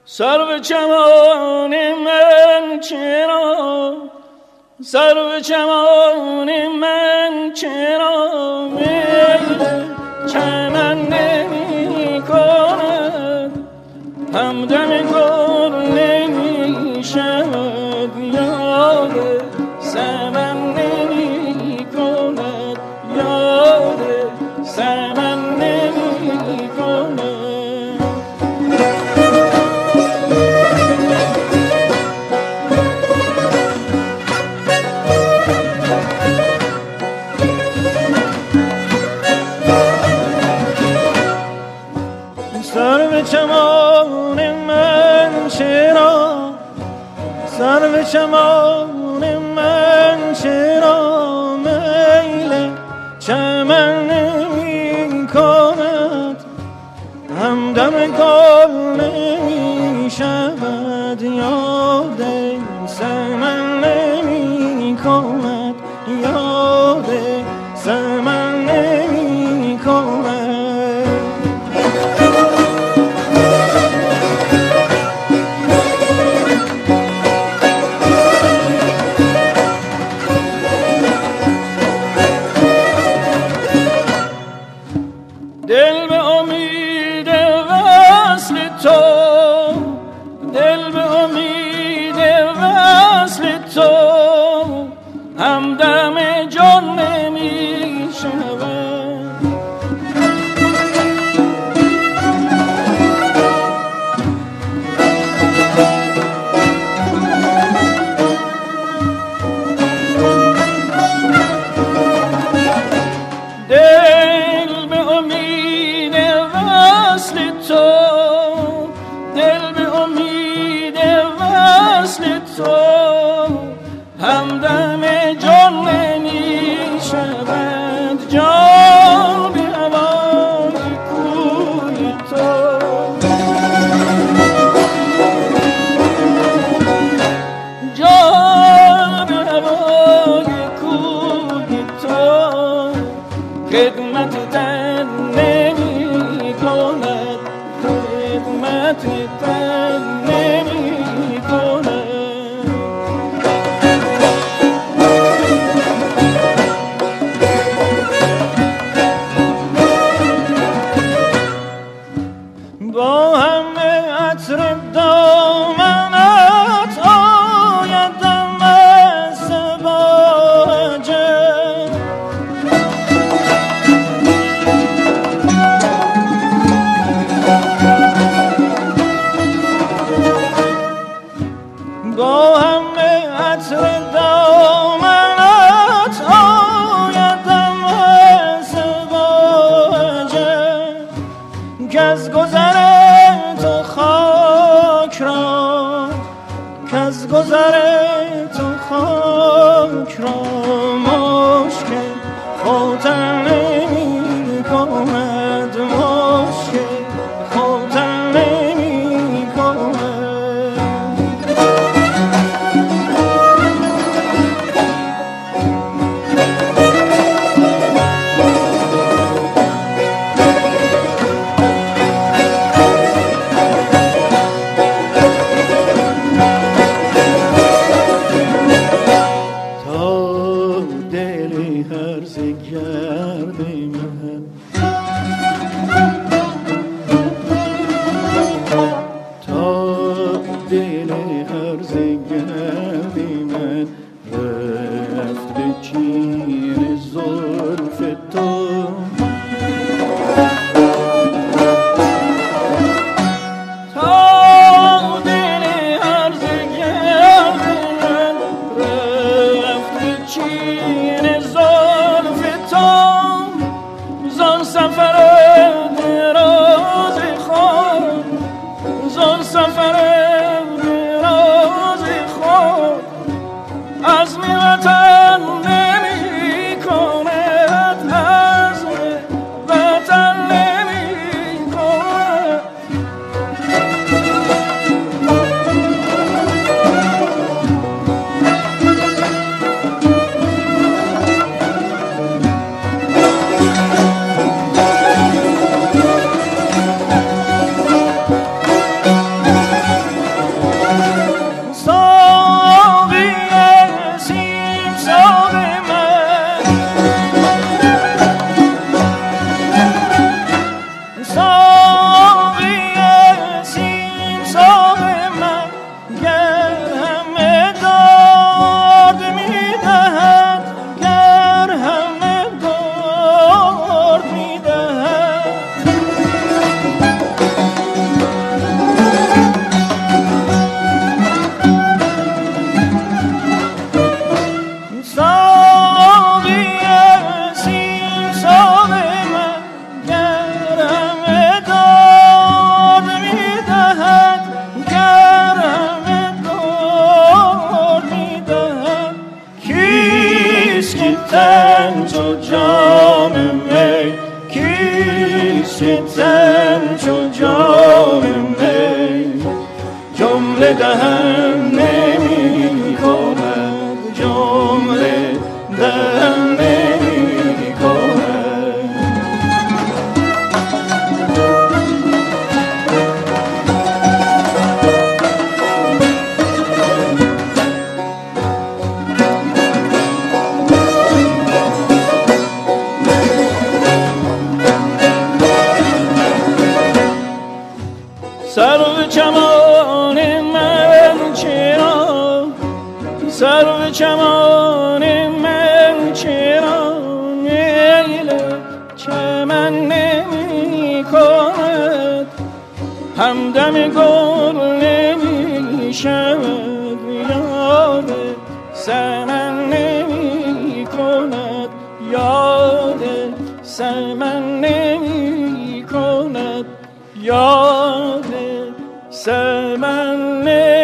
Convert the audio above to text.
سرو چمان من چرا، سرو چمان من چرا میل چمن نمی کند، همدم گل نمی شود، یاد سمن نمی کند، یاد سمن نمی کند. سرو چمان من چرا، سرو چمان من چرا میل چمن نمی کند، همدم گل نمی شود، یاد سمن نمی کند، یاد سمن نمی کند. دل به امید وصل تو، دل به امید وصل تو، همدم جان نمی شود. دل به امید وصل تو، دل به امید وصل تو، همدم جان نمی شود، جان به هوای کوی تو، جان به هوای کوی تو، خدمت تن نمی کند، خدمت تن نمی کند. با همه عطر دامنت آیدم از باجه، با همه عطر دامنت آیدم از باجه، که از گذر تو خاک را، که از گذر تو خاک را مشکل خاطر نمی کند، مشکل خاطر نمی کند. جمله دهن نمی کند، جمله دهن نمی کند. سرو چمان من چرا، سرو چمان من چرا میل چمن نمی کند، همدم گل نمی شود، یاد سمن نمی کند، یاد سمن نمی کند، یاد سمن